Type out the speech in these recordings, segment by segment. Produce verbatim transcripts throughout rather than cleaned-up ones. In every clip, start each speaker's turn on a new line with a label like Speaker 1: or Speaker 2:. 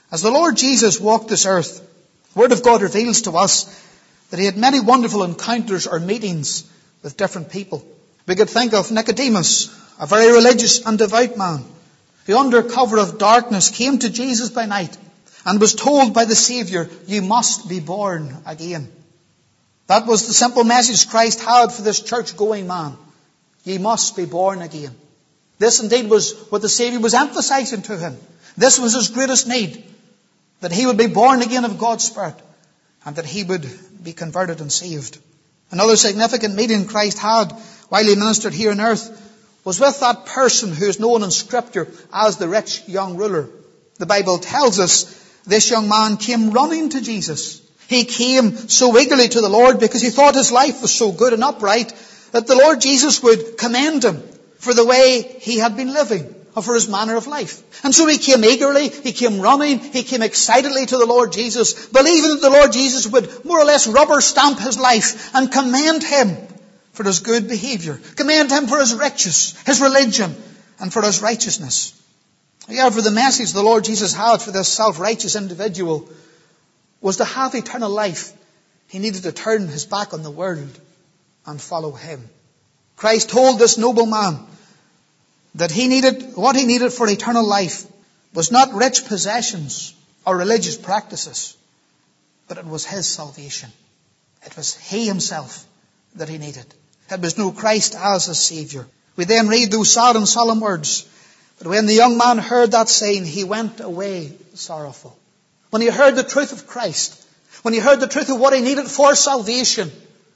Speaker 1: As the Lord Jesus walked this earth, the Word of God reveals to us that he had many wonderful encounters or meetings with different people. We could think of Nicodemus, a very religious and devout man, who under cover of darkness came to Jesus by night and was told by the Saviour, you must be born again. That was the simple message Christ had for this church-going man. Ye must be born again. This indeed was what the Saviour was emphasizing to him. This was his greatest need, that he would be born again of God's Spirit and that he would be converted and saved. Another significant meeting Christ had while he ministered here on earth was with that person who is known in Scripture as the rich young ruler. The Bible tells us this young man came running to Jesus. He came so eagerly to the Lord because he thought his life was so good and upright that the Lord Jesus would commend him for the way he had been living, or for his manner of life. And so he came eagerly, he came running, he came excitedly to the Lord Jesus, believing that the Lord Jesus would more or less rubber stamp his life and commend him for his good behaviour, commend him for his riches, his religion, and for his righteousness. However, the message the Lord Jesus had for this self-righteous individual was to have eternal life. He needed to turn his back on the world and follow him. Christ told this noble man that he needed, what he needed for eternal life was not rich possessions or religious practices, but it was his salvation. It was he himself that he needed. It was no Christ as a Saviour. We then read those sad and solemn words. But when the young man heard that saying, he went away sorrowful. When he heard the truth of Christ, when he heard the truth of what he needed for salvation,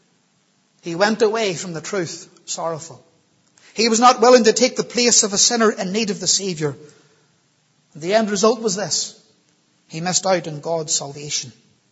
Speaker 1: he went away from the truth sorrowful. He was not willing to take the place of a sinner in need of the Saviour. The end result was this. He missed out on God's salvation.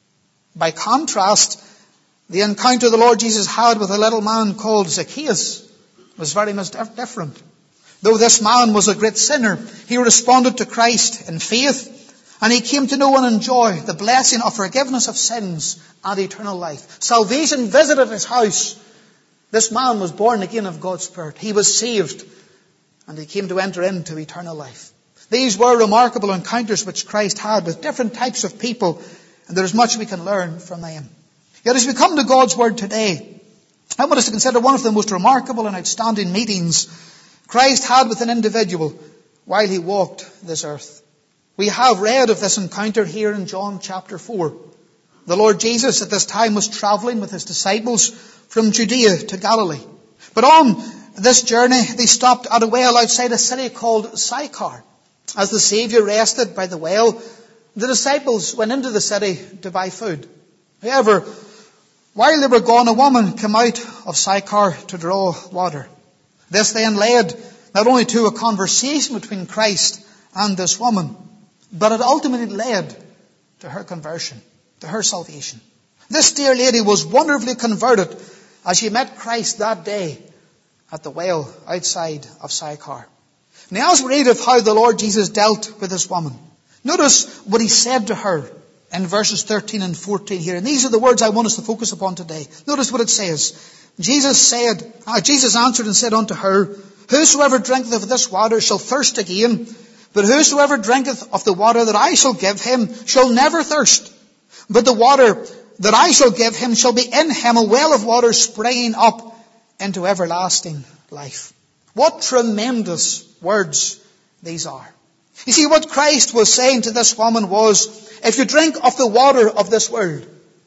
Speaker 1: By contrast, the encounter the Lord Jesus had with a little man called Zacchaeus was very much different. Though this man was a great sinner, he responded to Christ in faith, and he came to know and enjoy the blessing of forgiveness of sins and eternal life. Salvation visited his house. This man was born again of God's Spirit. He was saved, and he came to enter into eternal life. These were remarkable encounters which Christ had with different types of people, and there is much we can learn from them. Yet as we come to God's Word today, I want us to consider one of the most remarkable and outstanding meetings Christ had with an individual while he walked this earth. We have read of this encounter here in John chapter four. The Lord Jesus at this time was travelling with his disciples from Judea to Galilee. But on this journey, they stopped at a well outside a city called Sychar. As the Saviour rested by the well, the disciples went into the city to buy food. However, while they were gone, a woman came out of Sychar to draw water. This then led not only to a conversation between Christ and this woman, but it ultimately led to her conversion, to her salvation. This dear lady was wonderfully converted as she met Christ that day at the well outside of Sychar. Now as we read of how the Lord Jesus dealt with this woman, notice what he said to her in verses thirteen and fourteen here. And these are the words I want us to focus upon today. Notice what it says. Jesus said, uh, Jesus answered and said unto her, Whosoever drinketh of this water shall thirst again, but whosoever drinketh of the water that I shall give him shall never thirst. But the water that I shall give him shall be in him a well of water springing up into everlasting life. What tremendous words these are. You see, what Christ was saying to this woman was, if you drink of the water of this world,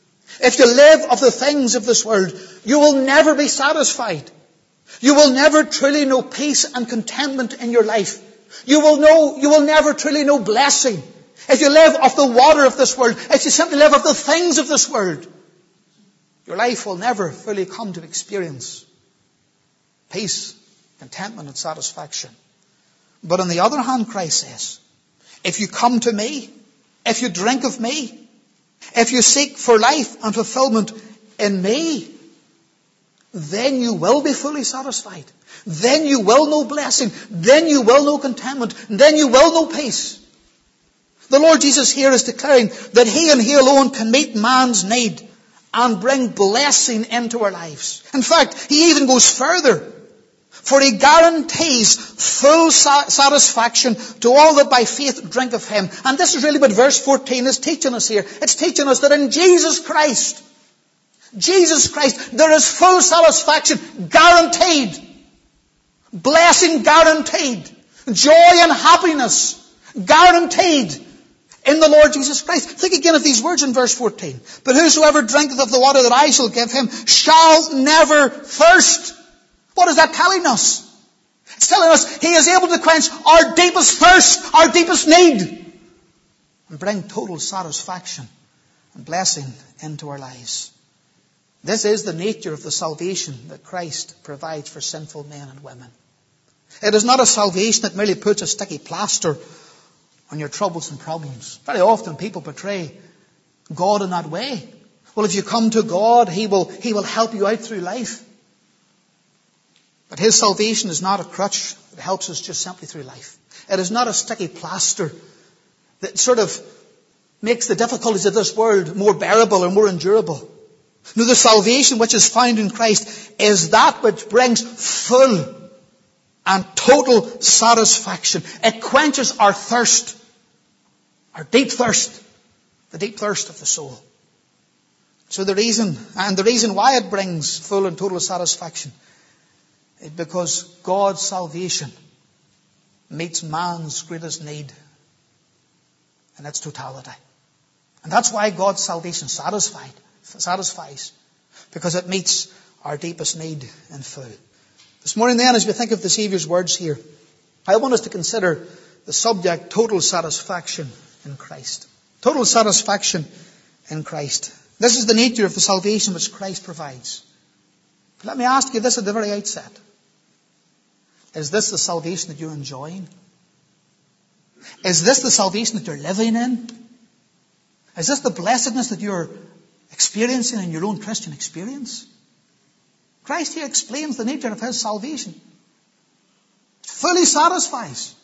Speaker 1: if you live of the things of this world, you will never be satisfied. You will never truly know peace and contentment in your life. You will know, you will never truly know blessing. If you live of the water of this world, if you simply live of the things of this world, your life will never fully come to experience peace, contentment and satisfaction. But on the other hand, Christ says, if you come to me, if you drink of me, if you seek for life and fulfillment in me, then you will be fully satisfied. Then you will know blessing. Then you will know contentment. Then you will know peace. The Lord Jesus here is declaring that He and He alone can meet man's need and bring blessing into our lives. In fact, He even goes further. For he guarantees full sa- satisfaction to all that by faith drink of him. And this is really what verse fourteen is teaching us here. It's teaching us that in Jesus Christ, Jesus Christ, there is full satisfaction guaranteed. Blessing guaranteed. Joy and happiness guaranteed in the Lord Jesus Christ. Think again of these words in verse fourteen. But whosoever drinketh of the water that I shall give him shall never thirst. What is that telling us? It's telling us he is able to quench our deepest thirst, our deepest need, and bring total satisfaction and blessing into our lives. This is the nature of the salvation that Christ provides for sinful men and women. It is not a salvation that merely puts a sticky plaster on your troubles and problems. Very often people portray God in that way. Well, if you come to God, He will, He will help you out through life. But His salvation is not a crutch that helps us just simply through life. It is not a sticky plaster that sort of makes the difficulties of this world more bearable or more endurable. No, the salvation which is found in Christ is that which brings full and total satisfaction. It quenches our thirst, our deep thirst, the deep thirst of the soul. So the reason, and the reason why it brings full and total satisfaction is because God's salvation meets man's greatest need in its totality. And that's why God's salvation satisfied, satisfies, because it meets our deepest need in full. This morning then, as we think of the Saviour's words here, I want us to consider the subject, total satisfaction in Christ. Total satisfaction in Christ. This is the nature of the salvation which Christ provides. But let me ask you this at the very outset. Is this the salvation that you're enjoying? Is this the salvation that you're living in? Is this the blessedness that you're experiencing in your own Christian experience? Christ here explains the nature of His salvation. It fully satisfies.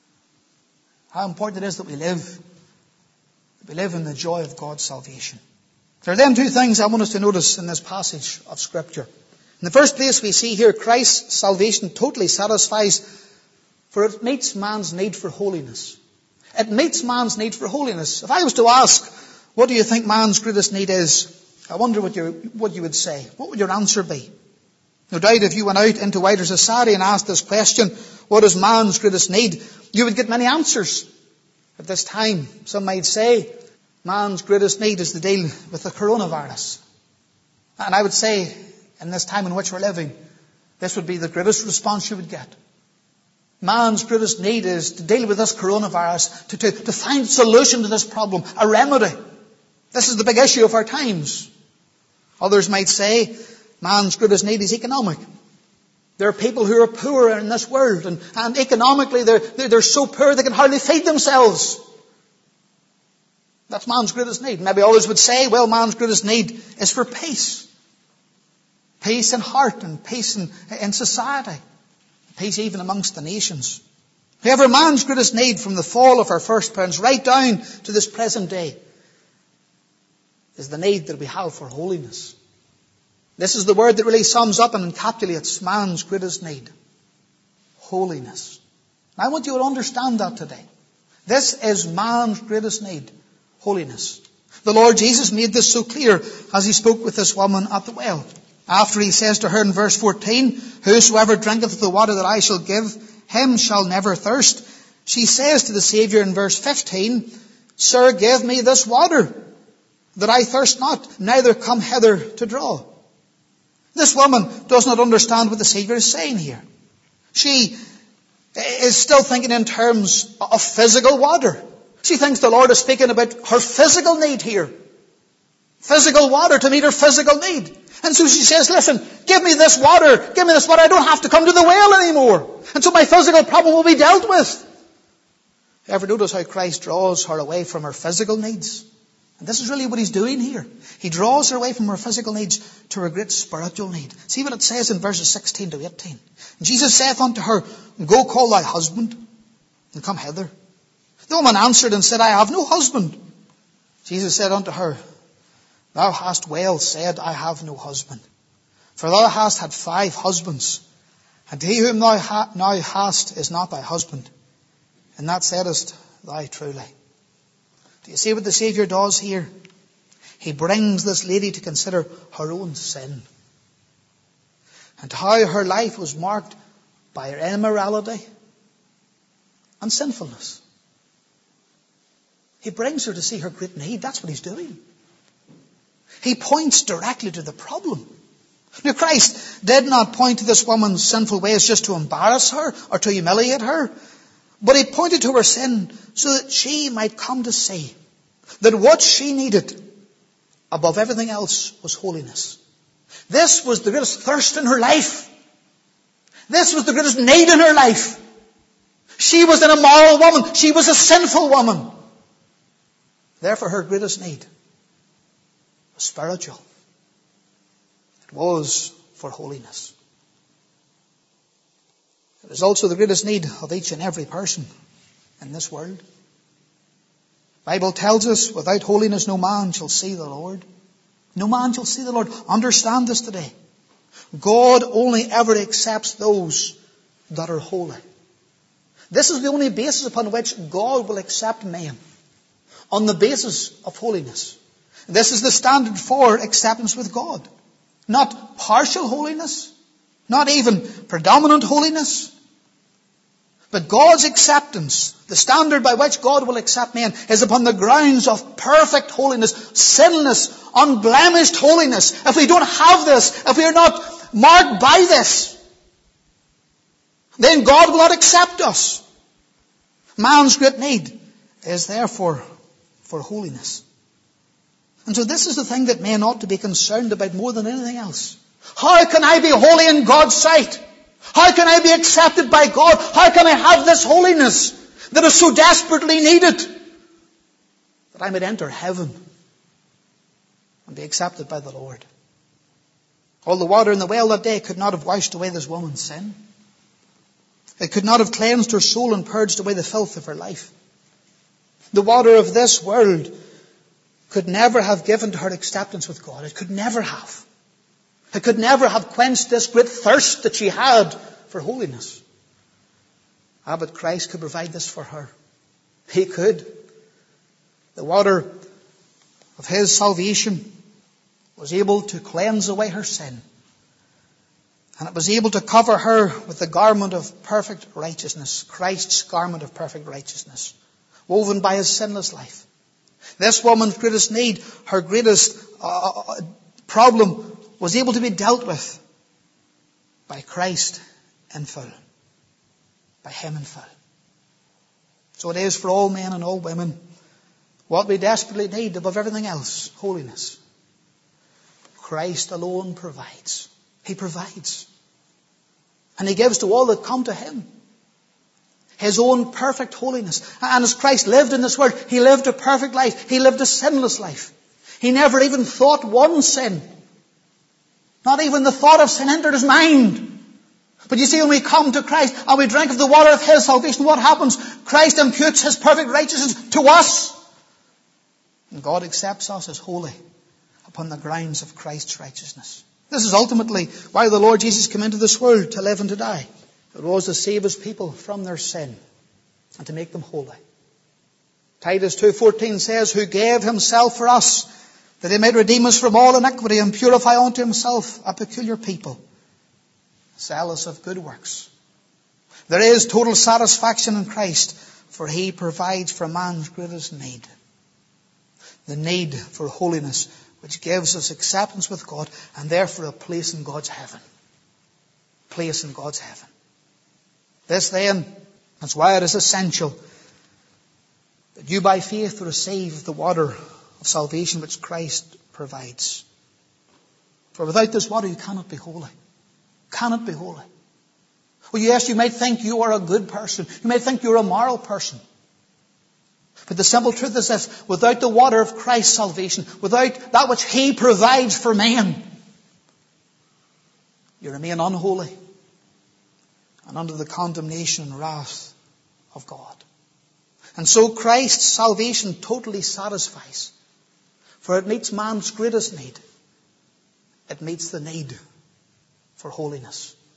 Speaker 1: How important it is that we live, that we live in the joy of God's salvation. There are then two things I want us to notice in this passage of Scripture. In the first place, we see here Christ's salvation totally satisfies, for it meets man's need for holiness. It meets man's need for holiness. If I was to ask, what do you think man's greatest need is? I wonder what you, what you would say. What would your answer be? No doubt if you went out into wider society and asked this question, what is man's greatest need? You would get many answers. At this time, some might say, man's greatest need is to deal with the coronavirus. And I would say, in this time in which we're living, this would be the greatest response you would get. Man's greatest need is to deal with this coronavirus, to, to, to find a solution to this problem, a remedy. This is the big issue of our times. Others might say, man's greatest need is economic. There are people who are poor in this world, and, and economically they're, they're, they're so poor they can hardly feed themselves. That's man's greatest need. Maybe others would say, well, man's greatest need is for peace. Peace in heart and peace in, in society. Peace even amongst the nations. However, man's greatest need from the fall of our first parents right down to this present day is the need that we have for holiness. This is the word that really sums up and encapsulates man's greatest need. Holiness. And I want you to understand that today. This is man's greatest need. Holiness. The Lord Jesus made this so clear as He spoke with this woman at the well. After He says to her in verse fourteen, whosoever drinketh of the water that I shall give, him shall never thirst. She says to the Saviour in verse fifteen, Sir, give me this water, that I thirst not, neither come hither to draw. This woman does not understand what the Saviour is saying here. She is still thinking in terms of physical water. She thinks the Lord is speaking about her physical need here. Physical water to meet her physical need. And so she says, listen, give me this water. Give me this water. I don't have to come to the well anymore. And so my physical problem will be dealt with. Ever notice how Christ draws her away from her physical needs? And this is really what He's doing here. He draws her away from her physical needs to her great spiritual need. See what it says in verses sixteen to eighteen. And Jesus saith unto her, Go call thy husband, and come hither. The woman answered and said, I have no husband. Jesus said unto her, Thou hast well said, I have no husband. For thou hast had five husbands, And he whom thou ha- now hast is not thy husband. And that saidest thou truly. Do you see what the Saviour does here? He brings this lady to consider her own sin. And how her life was marked by her immorality and sinfulness. He brings her to see her great need. That's what he's doing. He points directly to the problem. Now Christ did not point to this woman's sinful ways just to embarrass her or to humiliate her. But he pointed to her sin so that she might come to see that what she needed above everything else was holiness. This was the greatest thirst in her life. This was the greatest need in her life. She was an immoral woman. She was a sinful woman. Therefore her greatest need was spiritual. It was for holiness. It is also the greatest need of each and every person in this world. The Bible tells us, without holiness no man shall see the Lord. No man shall see the Lord. Understand this today. God only ever accepts those that are holy. This is the only basis upon which God will accept men. On the basis of holiness. This is the standard for acceptance with God. Not partial holiness. Not even predominant holiness. But God's acceptance, the standard by which God will accept men, is upon the grounds of perfect holiness, sinless, unblemished holiness. If we don't have this, if we are not marked by this, then God will not accept us. Man's great need is therefore for holiness. And so this is the thing that men ought to be concerned about more than anything else. How can I be holy in God's sight? How can I be accepted by God? How can I have this holiness that is so desperately needed? That I might enter heaven and be accepted by the Lord. All the water in the well that day could not have washed away this woman's sin. It could not have cleansed her soul and purged away the filth of her life. The water of this world could never have given to her acceptance with God. It could never have. It could never have quenched this great thirst that she had for holiness. Ah, but Christ could provide this for her. He could. The water of His salvation was able to cleanse away her sin. And it was able to cover her with the garment of perfect righteousness. Christ's garment of perfect righteousness. Woven by His sinless life. This woman's greatest need, her greatest uh, problem, was able to be dealt with by Christ in full. By Him in full. So it is for all men and all women. What we desperately need above everything else, holiness. Christ alone provides. He provides. And He gives to all that come to Him. His own perfect holiness. And as Christ lived in this world, He lived a perfect life. He lived a sinless life. He never even thought one sin. Not even the thought of sin entered His mind. But you see, when we come to Christ and we drink of the water of His salvation, what happens? Christ imputes His perfect righteousness to us. And God accepts us as holy upon the grounds of Christ's righteousness. This is ultimately why the Lord Jesus came into this world, to live and to die. It was to save His people from their sin and to make them holy. Titus two fourteen says, who gave Himself for us, that He might redeem us from all iniquity and purify unto Himself a peculiar people, zealous of good works. There is total satisfaction in Christ, for He provides for man's greatest need. The need for holiness, which gives us acceptance with God and therefore a place in God's heaven. Place in God's heaven. This then, that's why it is essential that you by faith receive the water of salvation which Christ provides. For without this water you cannot be holy. Cannot be holy. Well, yes, you might think you are a good person. You might think you're a moral person. But the simple truth is this: without the water of Christ's salvation, without that which He provides for men, you remain unholy and under the condemnation and wrath of God. And so Christ's salvation totally satisfies. For it meets man's greatest need. It meets the need for holiness.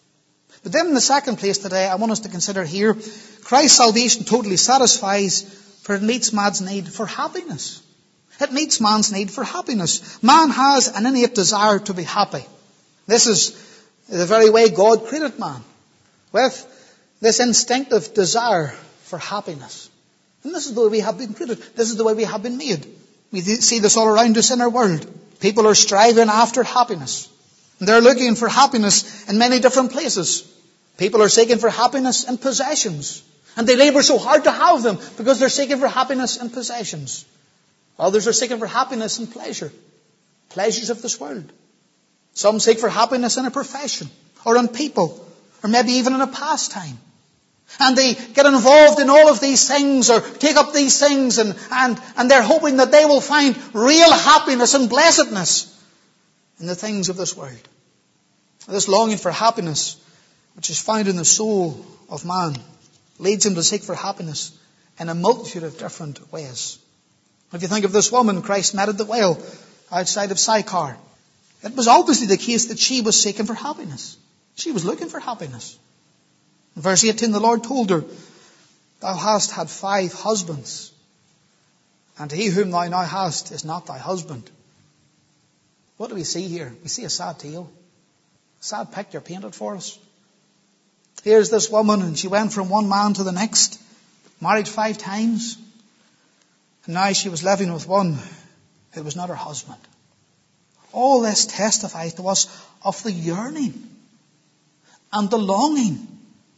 Speaker 1: But then in the second place today, I want us to consider here, Christ's salvation totally satisfies, for it meets man's need for happiness. It meets man's need for happiness. Man has an innate desire to be happy. This is the very way God created man, with this instinctive desire for happiness. And this is the way we have been created. This is the way we have been made. We see this all around us in our world. People are striving after happiness. And they're looking for happiness in many different places. People are seeking for happiness in possessions. And they labor so hard to have them because they're seeking for happiness in possessions. Others are seeking for happiness in pleasure. Pleasures of this world. Some seek for happiness in a profession or in people or maybe even in a pastime. And they get involved in all of these things or take up these things and, and, and they're hoping that they will find real happiness and blessedness in the things of this world. This longing for happiness, which is found in the soul of man, leads him to seek for happiness in a multitude of different ways. If you think of this woman Christ met at the well outside of Sychar, it was obviously the case that she was seeking for happiness. She was looking for happiness. In verse eighteen, the Lord told her, "Thou hast had five husbands, and he whom thou now hast is not thy husband." What do we see here? We see a sad tale. A sad picture painted for us. Here's this woman, and she went from one man to the next, married five times, and now she was living with one who was not her husband. All this testifies to us of the yearning and the longing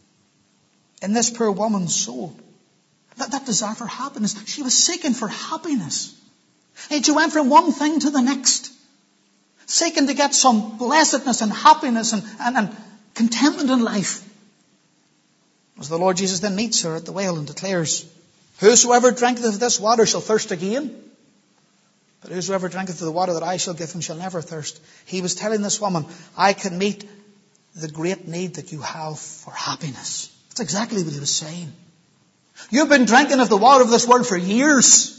Speaker 1: in this poor woman's soul. That, that desire for happiness. She was seeking for happiness. And she went from one thing to the next, seeking to get some blessedness and happiness and, and, and contentment in life. As the Lord Jesus then meets her at the well and declares, "Whosoever drinketh of this water shall thirst again. But whosoever drinketh of the water that I shall give him shall never thirst." He was telling this woman, I can meet the great need that you have for happiness. That's exactly what he was saying. You've been drinking of the water of this world for years,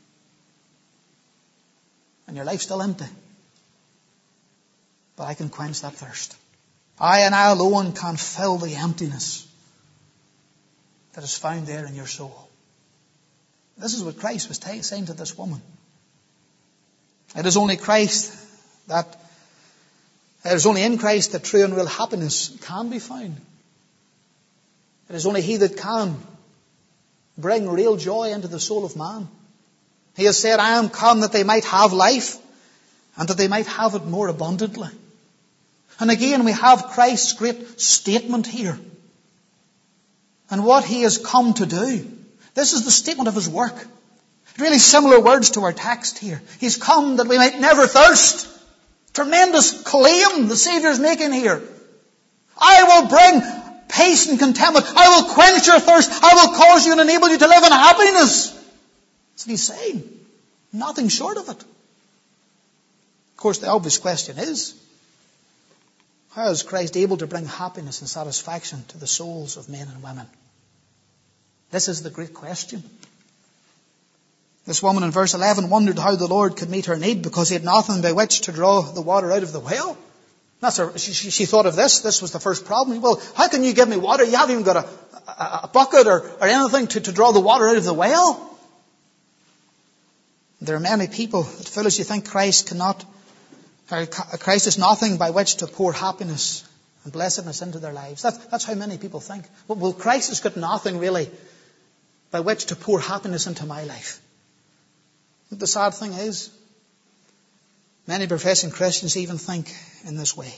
Speaker 1: and your life's still empty. But I can quench that thirst. I and I alone can fill the emptiness that is found there in your soul. This is what Christ was t- saying to this woman. It is only Christ that, it is only in Christ that true and real happiness can be found. It is only He that can bring real joy into the soul of man. He has said, "I am come that they might have life, and that they might have it more abundantly." And again, we have Christ's great statement here. And what He has come to do. This is the statement of His work. Really similar words to our text here. He's come that we might never thirst. Tremendous claim the Saviour is making here. I will bring peace and contentment. I will quench your thirst. I will cause you and enable you to live in happiness. That's what He's saying. Nothing short of it. Of course, the obvious question is, how is Christ able to bring happiness and satisfaction to the souls of men and women? This is the great question. This woman in verse eleven wondered how the Lord could meet her need because He had nothing by which to draw the water out of the well. That's her, she, she, she thought of this. This was the first problem. Well, how can you give me water? You haven't even got a, a, a bucket or, or anything to, to draw the water out of the well. There are many people that foolishly think Christ cannot, or Christ is nothing by which to pour happiness and blessedness into their lives. That's, that's how many people think. Well, well, Christ has got nothing really by which to pour happiness into my life. But the sad thing is, many professing Christians even think in this way.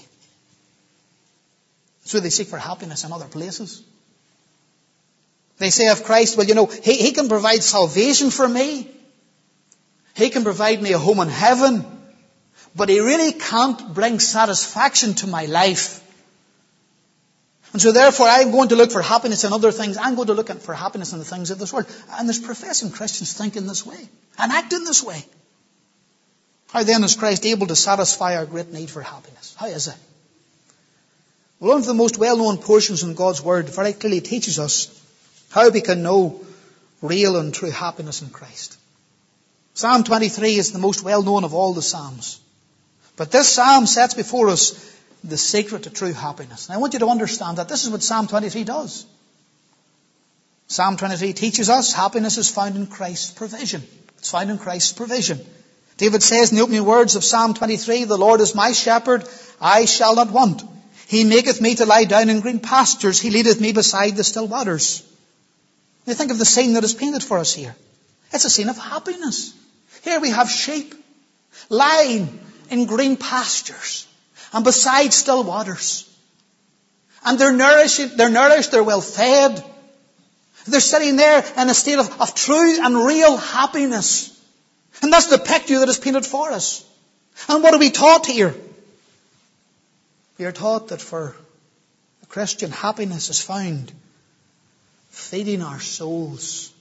Speaker 1: So they seek for happiness in other places. They say of Christ, well, you know, he, he can provide salvation for me. He can provide me a home in heaven. But He really can't bring satisfaction to my life. And so therefore I'm going to look for happiness in other things. I'm going to look for happiness in the things of this world. And there's professing Christians think in this way and act in this way. How then is Christ able to satisfy our great need for happiness? How is it? Well, one of the most well-known portions in God's Word very clearly teaches us how we can know real and true happiness in Christ. Psalm twenty-three is the most well-known of all the Psalms. But this Psalm sets before us the secret to true happiness. And I want you to understand that this is what Psalm twenty-three does. Psalm twenty-three teaches us happiness is found in Christ's provision. It's found in Christ's provision. David says in the opening words of Psalm twenty-three, the Lord is my shepherd, I shall not want. He maketh me to lie down in green pastures. He leadeth me beside the still waters. Now think of the scene that is painted for us here. It's a scene of happiness. Here we have sheep lying in green pastures and beside still waters. And they're nourished, they're nourished, they're well fed. They're sitting there in a state of, of true and real happiness. And that's the picture that is painted for us. And what are we taught here? We are taught that for a Christian, happiness is found feeding our souls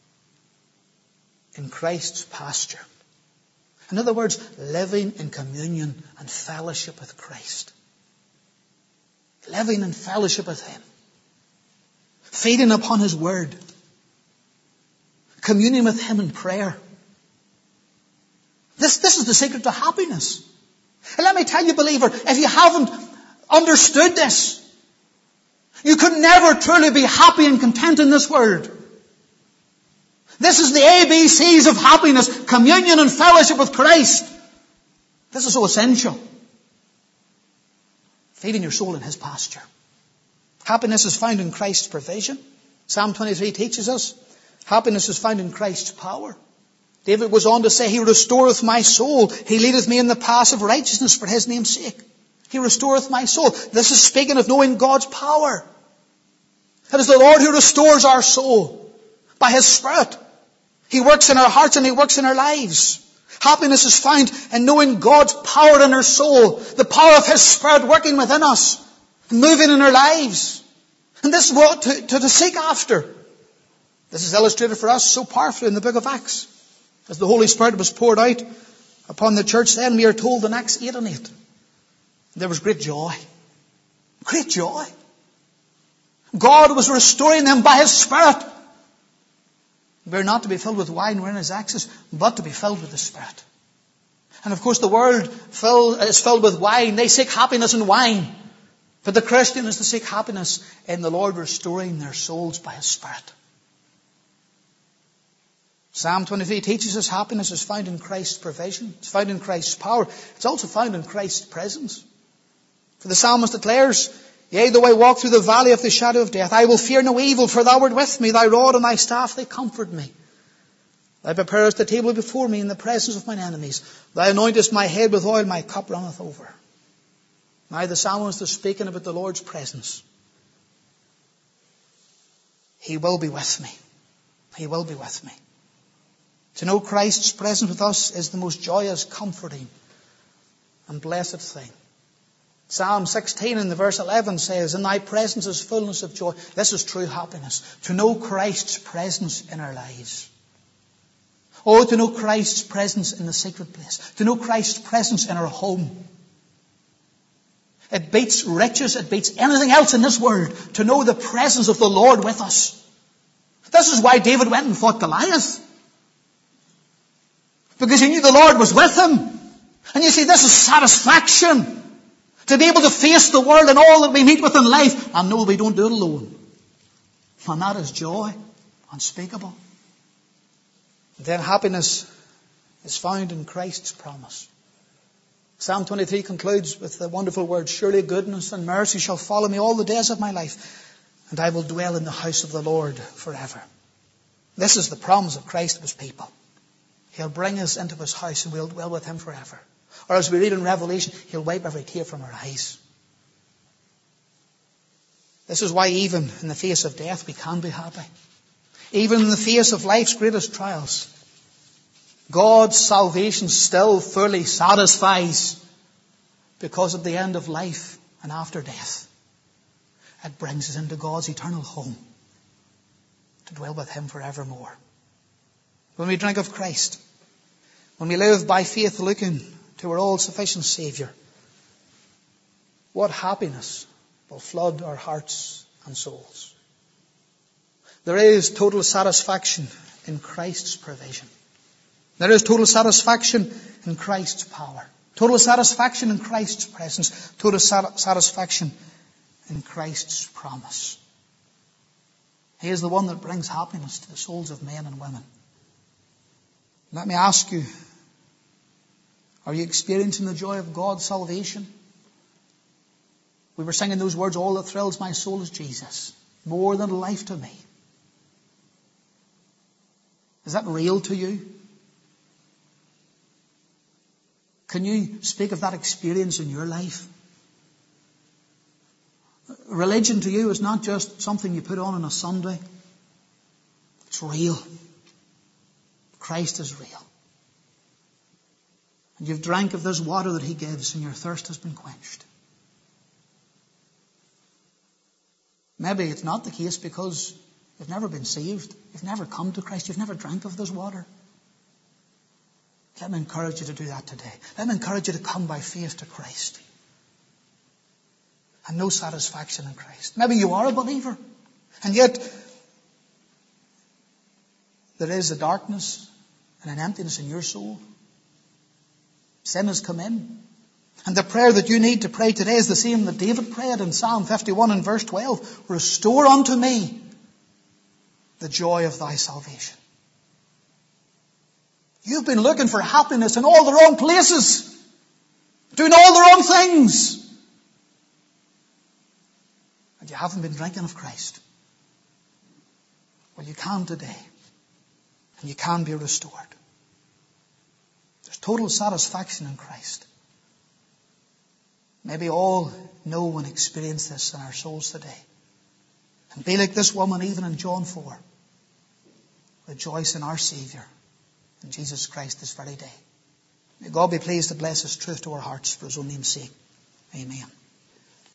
Speaker 1: in Christ's pasture. In other words, living in communion and fellowship with Christ. Living in fellowship with Him. Feeding upon His Word. Communing with Him in prayer. This, this is the secret to happiness. And let me tell you, believer, if you haven't understood this, you could never truly be happy and content in this world. This is the A B Cs of happiness. Communion and fellowship with Christ. This is so essential. Feeding your soul in His pasture. Happiness is found in Christ's provision. Psalm twenty-three teaches us. Happiness is found in Christ's power. David was on to say, He restoreth my soul. He leadeth me in the paths of righteousness for His name's sake. He restoreth my soul. This is speaking of knowing God's power. It is the Lord who restores our soul by His Spirit. He works in our hearts and He works in our lives. Happiness is found in knowing God's power in our soul. The power of His Spirit working within us. Moving in our lives. And this is what to, to, to seek after. This is illustrated for us so powerfully in the book of Acts. As the Holy Spirit was poured out upon the church then, we are told in Acts eight and eight. There was great joy. Great joy. God was restoring them by His Spirit. We are not to be filled with wine wherein is excess, but to be filled with the Spirit. And of course the world fill, is filled with wine. They seek happiness in wine. But the Christian is to seek happiness in the Lord restoring their souls by His Spirit. Psalm twenty-three teaches us happiness is found in Christ's provision. It's found in Christ's power. It's also found in Christ's presence. For the psalmist declares, Yea, though I walk through the valley of the shadow of death, I will fear no evil, for Thou art with me. Thy rod and Thy staff, they comfort me. Thou preparest the table before me in the presence of mine enemies. Thou anointest my head with oil, my cup runneth over. Now the psalmist is speaking about the Lord's presence. He will be with me. He will be with me. To know Christ's presence with us is the most joyous, comforting, and blessed thing. Psalm sixteen in the verse eleven says, In Thy presence is fullness of joy. This is true happiness. To know Christ's presence in our lives. Oh, to know Christ's presence in the secret place. To know Christ's presence in our home. It beats riches, it beats anything else in this world. To know the presence of the Lord with us. This is why David went and fought Goliath. Because he knew the Lord was with him. And you see, this is satisfaction. To be able to face the world and all that we meet with in life. And no, we don't do it alone. And that is joy. Unspeakable. Then happiness is found in Christ's promise. Psalm twenty-three concludes with the wonderful words, Surely goodness and mercy shall follow me all the days of my life, and I will dwell in the house of the Lord forever. This is the promise of Christ to His people. He'll bring us into His house and we'll dwell with Him forever. Or as we read in Revelation, He'll wipe every tear from our eyes. This is why even in the face of death we can be happy. Even in the face of life's greatest trials, God's salvation still fully satisfies because at the end of life and after death, it brings us into God's eternal home to dwell with Him forevermore. When we drink of Christ, when we live by faith looking to our all-sufficient Saviour, what happiness will flood our hearts and souls. There is total satisfaction in Christ's provision. There is total satisfaction in Christ's power. Total satisfaction in Christ's presence. Total sat- satisfaction in Christ's promise. He is the one that brings happiness to the souls of men and women. Let me ask you, are you experiencing the joy of God's salvation? We were singing those words, all that thrills my soul is Jesus, more than life to me. Is that real to you? Can you speak of that experience in your life? Religion to you is not just something you put on on a Sunday. It's real. Christ is real. And you've drank of this water that He gives and your thirst has been quenched. Maybe it's not the case because you've never been saved. You've never come to Christ. You've never drank of this water. Let me encourage you to do that today. Let me encourage you to come by faith to Christ. And no satisfaction in Christ. Maybe you are a believer. And yet, there is a darkness and an emptiness in your soul. Sin has come in. And the prayer that you need to pray today is the same that David prayed in Psalm fifty-one and verse twelve. Restore unto me the joy of thy salvation. You've been looking for happiness in all the wrong places. Doing all the wrong things. And you haven't been drinking of Christ. Well, you can today. And you can be restored. There's total satisfaction in Christ. Maybe all know and experience this in our souls today. And be like this woman even in John four. Rejoice in our Saviour, in Jesus Christ, this very day. May God be pleased to bless His truth to our hearts for His own name's sake. Amen.